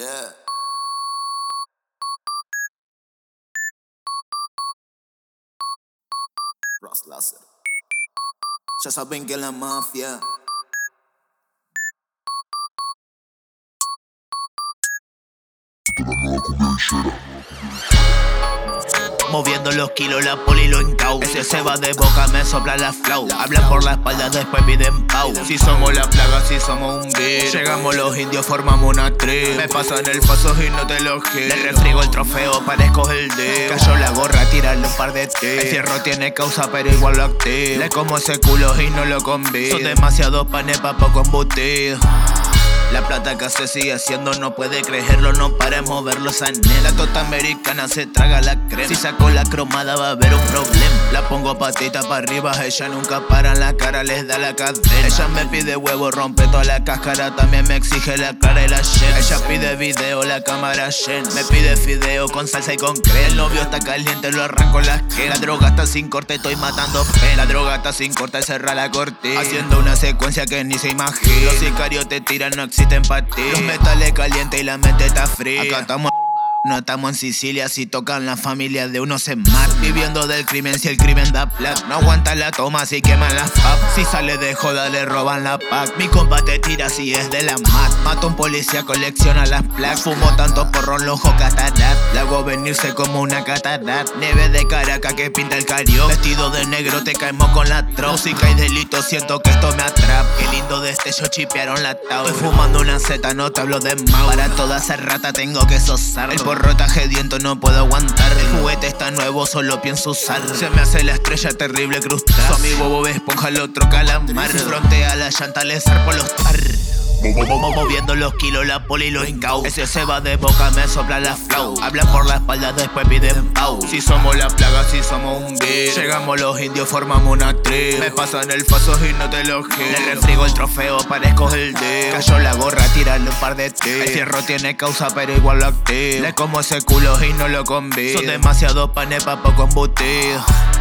Yeah. Ross Láser. Ya saben que la mafia Moviendo los kilos, la poli lo encau. Ese se va de boca, me sopla la flow. Hablan por la espalda, después piden pau. Si somos la plaga, si somos un beat. Llegamos los indios, formamos una tribu. Me pasan el paso y no te lo giro. Le refrigo el trofeo, parezco el dedo. Cayó la gorra, tirarle un par de tiros. El fierro tiene causa, pero igual lo activo. Le como ese culo y no lo convido. Son demasiados panes pa' poco embutido. La plata que se sigue haciendo no puede creerlo, no para de moverlo esa nena. La tota americana se traga la crema. Si saco la cromada va a haber un problema. La pongo patita para arriba, ella nunca para en la cara, les da la cadena. Ella me pide huevo, rompe toda la cáscara, también me exige la cara y la yema. Ella pide video, la cámara llena. Me pide fideo con salsa y con crema. El novio está caliente, lo arranco las que. La droga está sin corte, estoy matando pena. La droga está sin corte, cerra la cortina. Haciendo una secuencia que ni se imagina. Los sicarios te tiran, no existen para ti. Los metales calientes y la mente está fría. Acá estamos, no estamos en Sicilia. Si tocan la familia de uno se mata. Viviendo del crimen si el crimen da plata. No aguanta la toma si queman las papas. Si sale de joda le roban la pack. Mi compa te tira si es de la mat. Mata un policía, colecciona las placas. Fumo tanto porrón, lojo catarat. La hago venirse como una catarat. Nieve de Caracas que pinta el Carió. Vestido de negro te caemos con la tropa. Música y delito, siento que esto me atrapa. Qué lindo destello, chipearon la taula. Estoy fumando una zeta, no te hablo de mau. Para toda esa rata tengo que sosar. El porro está sediento, no puedo aguantar. El juguete está nuevo, solo pienso usar. Se me hace la estrella terrible crustáceo. Su amigo Bob Esponja, el otro calamar. Frontea la llanta, le zarpo los tar. Moviendo los kilos, la poli lo encau. Ese se va de boca, me sopla la flow. Hablan por la espalda, después piden pau. Si somos la plaga, si somos un beat. Llegamos los indios, formamos una tribu. Me pasan el paso y no te lo giro. Le refrigo el trofeo, parezco el dedo. Cayó la gorra, tirarle un par de tiros. El fierro tiene causa, pero igual lo activo. Le como ese culo y no lo convido. Son demasiados panes pa' poco embutido.